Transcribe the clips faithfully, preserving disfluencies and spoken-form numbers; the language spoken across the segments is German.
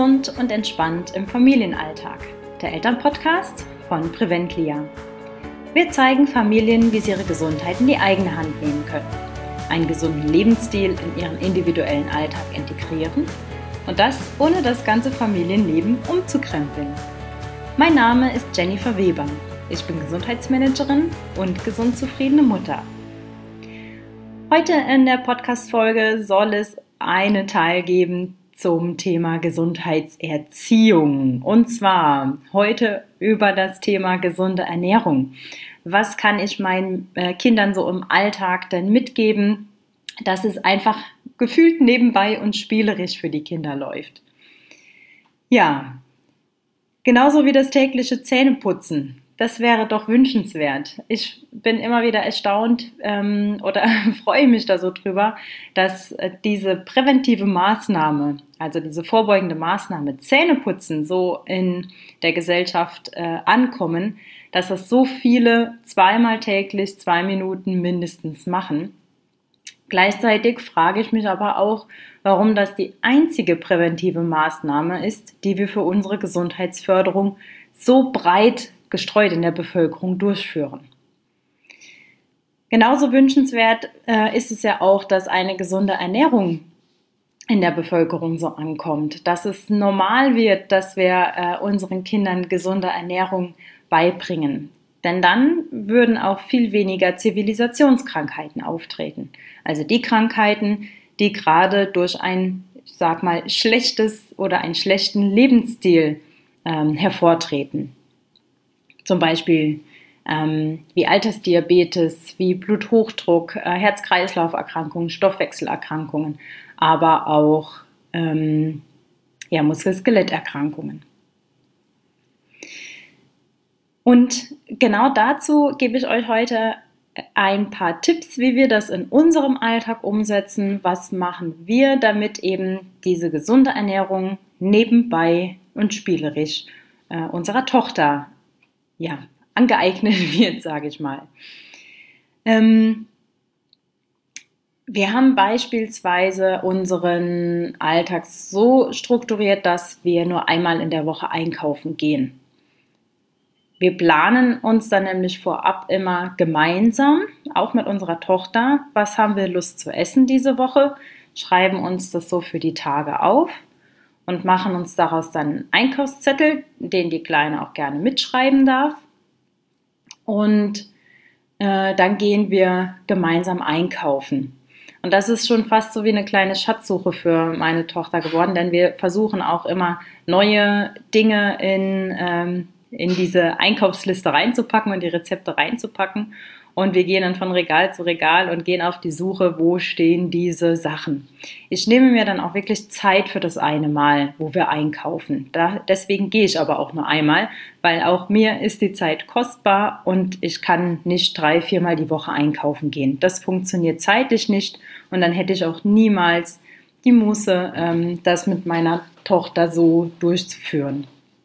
Gesund und entspannt im Familienalltag. Der Elternpodcast von Preventlia. Wir zeigen Familien, wie sie ihre Gesundheit in die eigene Hand nehmen können, einen gesunden Lebensstil in ihren individuellen Alltag integrieren und das ohne das ganze Familienleben umzukrempeln. Mein Name ist Jennifer Weber. Ich bin Gesundheitsmanagerin und gesund zufriedene Mutter. Heute in der Podcast-Folge soll es einen Teil geben zum Thema Gesundheitserziehung. Und zwar heute über das Thema gesunde Ernährung. Was kann ich meinen äh, Kindern so im Alltag denn mitgeben, dass es einfach gefühlt nebenbei und spielerisch für die Kinder läuft? Ja, genauso wie das tägliche Zähneputzen. Das wäre doch wünschenswert. Ich bin immer wieder erstaunt ähm, oder freue mich da so drüber, dass äh, diese präventive Maßnahme, also diese vorbeugende Maßnahme Zähneputzen so in der Gesellschaft äh, ankommen, dass das so viele zweimal täglich zwei Minuten mindestens machen. Gleichzeitig frage ich mich aber auch, warum das die einzige präventive Maßnahme ist, die wir für unsere Gesundheitsförderung so breit gestreut in der Bevölkerung durchführen. Genauso wünschenswert äh, ist es ja auch, dass eine gesunde Ernährung in der Bevölkerung so ankommt, dass es normal wird, dass wir äh, unseren Kindern gesunde Ernährung beibringen. Denn dann würden auch viel weniger Zivilisationskrankheiten auftreten. Also die Krankheiten, die gerade durch ein, ich sag mal, schlechtes oder einen schlechten Lebensstil ähm, hervortreten. Zum Beispiel ähm, wie Altersdiabetes, wie Bluthochdruck, äh, Herz-Kreislauf-Erkrankungen, Stoffwechselerkrankungen, aber auch ähm, ja, Muskel-Skeletterkrankungen. Und genau dazu gebe ich euch heute ein paar Tipps, wie wir das in unserem Alltag umsetzen. Was machen wir, damit eben diese gesunde Ernährung nebenbei und spielerisch äh, unserer Tochter ja, angeeignet wird, sage ich mal. Ähm, wir haben beispielsweise unseren Alltag so strukturiert, dass wir nur einmal in der Woche einkaufen gehen. Wir planen uns dann nämlich vorab immer gemeinsam, auch mit unserer Tochter, was haben wir Lust zu essen diese Woche, schreiben uns das so für die Tage auf und machen uns daraus dann einen Einkaufszettel, den die Kleine auch gerne mitschreiben darf. Und äh, dann gehen wir gemeinsam einkaufen. Und das ist schon fast so wie eine kleine Schatzsuche für meine Tochter geworden, denn wir versuchen auch immer neue Dinge in, ähm, in diese Einkaufsliste reinzupacken und die Rezepte reinzupacken. Und wir gehen dann von Regal zu Regal und gehen auf die Suche, wo stehen diese Sachen. Ich nehme mir dann auch wirklich Zeit für das eine Mal, wo wir einkaufen. Da, deswegen gehe ich aber auch nur einmal, weil auch mir ist die Zeit kostbar und ich kann nicht drei, viermal die Woche einkaufen gehen. Das funktioniert zeitlich nicht und dann hätte ich auch niemals die Muße, ähm, das mit meiner Tochter so durchzuführen.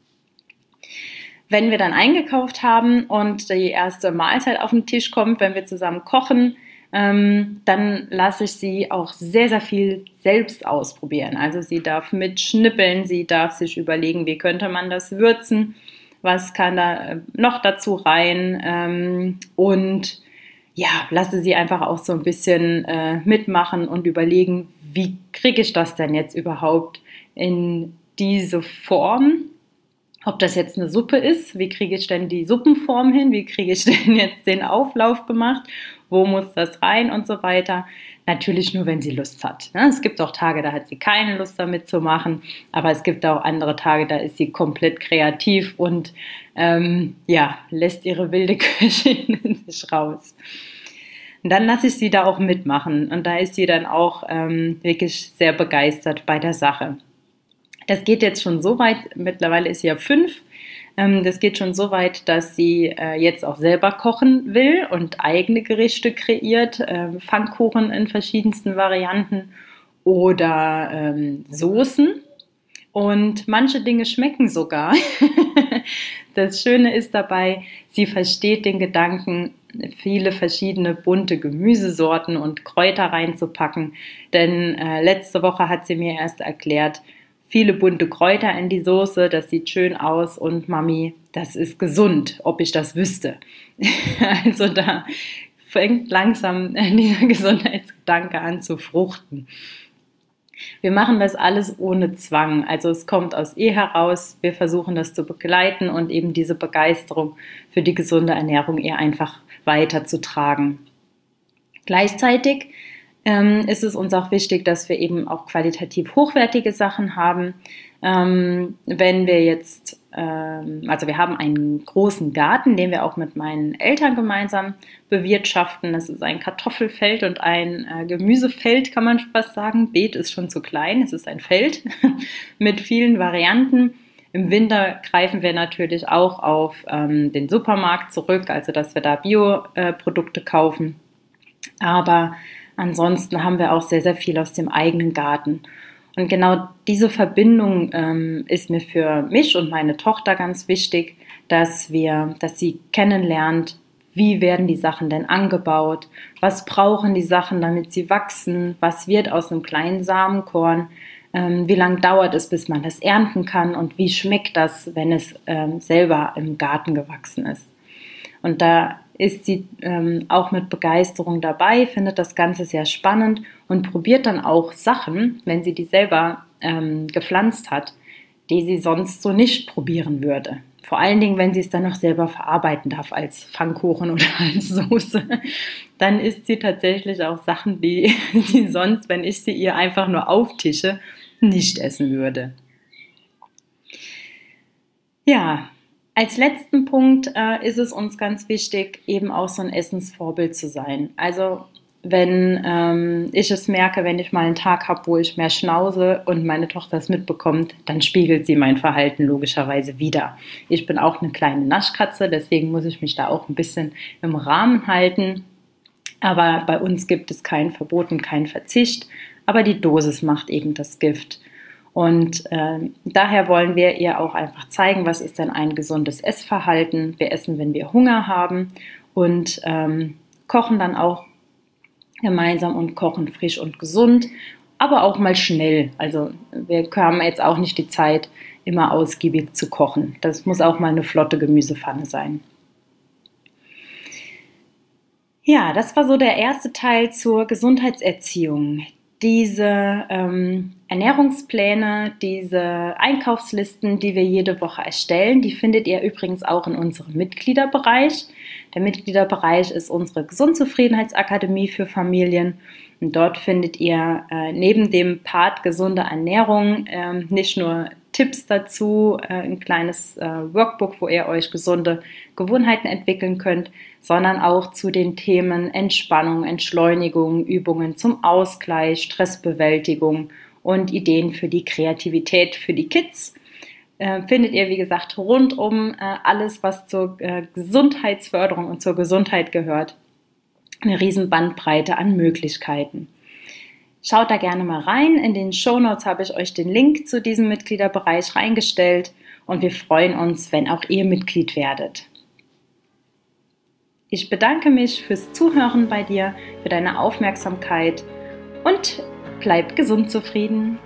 Wenn wir dann eingekauft haben und die erste Mahlzeit auf den Tisch kommt, wenn wir zusammen kochen, ähm, dann lasse ich sie auch sehr, sehr viel selbst ausprobieren. Also sie darf mitschnippeln, sie darf sich überlegen, wie könnte man das würzen, was kann da noch dazu rein ähm, und ja, lasse sie einfach auch so ein bisschen äh, mitmachen und überlegen, wie kriege ich das denn jetzt überhaupt in diese Form. Ob das jetzt eine Suppe ist, wie kriege ich denn die Suppenform hin, wie kriege ich denn jetzt den Auflauf gemacht, wo muss das rein und so weiter. Natürlich nur, wenn sie Lust hat. Es gibt auch Tage, da hat sie keine Lust damit zu machen, aber es gibt auch andere Tage, da ist sie komplett kreativ und ähm, ja, lässt ihre wilde Köchin in sich raus. Und dann lasse ich sie da auch mitmachen und da ist sie dann auch ähm, wirklich sehr begeistert bei der Sache. Das geht jetzt schon so weit, mittlerweile ist sie ja fünf, ähm, das geht schon so weit, dass sie äh, jetzt auch selber kochen will und eigene Gerichte kreiert, äh, Pfannkuchen in verschiedensten Varianten oder ähm, Soßen und manche Dinge schmecken sogar. Das Schöne ist dabei, sie versteht den Gedanken, viele verschiedene bunte Gemüsesorten und Kräuter reinzupacken, denn äh, letzte Woche hat sie mir erst erklärt, viele bunte Kräuter in die Soße, das sieht schön aus und Mami, das ist gesund, ob ich das wüsste. Also da fängt langsam dieser Gesundheitsgedanke an zu fruchten. Wir machen das alles ohne Zwang, also es kommt aus ihr heraus, wir versuchen das zu begleiten und eben diese Begeisterung für die gesunde Ernährung ihr einfach weiterzutragen. Gleichzeitig ähm, ist es uns auch wichtig, dass wir eben auch qualitativ hochwertige Sachen haben. Ähm, wenn wir jetzt, ähm, also wir haben einen großen Garten, den wir auch mit meinen Eltern gemeinsam bewirtschaften. Das ist ein Kartoffelfeld und ein äh, Gemüsefeld, kann man fast sagen. Beet ist schon zu klein, es ist ein Feld mit vielen Varianten. Im Winter greifen wir natürlich auch auf ähm, den Supermarkt zurück, also dass wir da Bioprodukte äh, kaufen. Aber ansonsten haben wir auch sehr, sehr viel aus dem eigenen Garten. Und genau diese Verbindung ähm, ist mir für mich und meine Tochter ganz wichtig, dass wir, dass sie kennenlernt, wie werden die Sachen denn angebaut, was brauchen die Sachen, damit sie wachsen, was wird aus einem kleinen Samenkorn, ähm, wie lange dauert es, bis man das ernten kann und wie schmeckt das, wenn es ähm, selber im Garten gewachsen ist. Und da ist sie ähm, auch mit Begeisterung dabei, findet das Ganze sehr spannend und probiert dann auch Sachen, wenn sie die selber ähm, gepflanzt hat, die sie sonst so nicht probieren würde. Vor allen Dingen, wenn sie es dann noch selber verarbeiten darf als Pfannkuchen oder als Soße. Dann isst sie tatsächlich auch Sachen, die sie sonst, wenn ich sie ihr einfach nur auftische, nicht essen würde. Ja, als letzten Punkt äh, ist es uns ganz wichtig, eben auch so ein Essensvorbild zu sein. Also wenn ähm, ich es merke, wenn ich mal einen Tag habe, wo ich mehr schnause und meine Tochter es mitbekommt, dann spiegelt sie mein Verhalten logischerweise wider. Ich bin auch eine kleine Naschkatze, deswegen muss ich mich da auch ein bisschen im Rahmen halten. Aber bei uns gibt es kein Verbot und keinen Verzicht, aber die Dosis macht eben das Gift. Und äh, daher wollen wir ihr auch einfach zeigen, was ist denn ein gesundes Essverhalten. Wir essen, wenn wir Hunger haben und ähm, kochen dann auch gemeinsam und kochen frisch und gesund, aber auch mal schnell. Also wir haben jetzt auch nicht die Zeit, immer ausgiebig zu kochen. Das muss auch mal eine flotte Gemüsepfanne sein. Ja, das war so der erste Teil zur Gesundheitserziehung. Diese ähm, Ernährungspläne, diese Einkaufslisten, die wir jede Woche erstellen, die findet ihr übrigens auch in unserem Mitgliederbereich. Der Mitgliederbereich ist unsere Gesundzufriedenheitsakademie für Familien. Und dort findet ihr äh, neben dem Part gesunde Ernährung äh, nicht nur Tipps dazu, äh, ein kleines äh, Workbook, wo ihr euch gesunde Gewohnheiten entwickeln könnt, sondern auch zu den Themen Entspannung, Entschleunigung, Übungen zum Ausgleich, Stressbewältigung und Ideen für die Kreativität für die Kids. Äh, findet ihr, wie gesagt, rund um äh, alles, was zur äh, Gesundheitsförderung und zur Gesundheit gehört. Eine riesen Bandbreite an Möglichkeiten. Schaut da gerne mal rein. In den Shownotes habe ich euch den Link zu diesem Mitgliederbereich reingestellt und wir freuen uns, wenn auch ihr Mitglied werdet. Ich bedanke mich fürs Zuhören bei dir, für deine Aufmerksamkeit und bleib gesund zufrieden.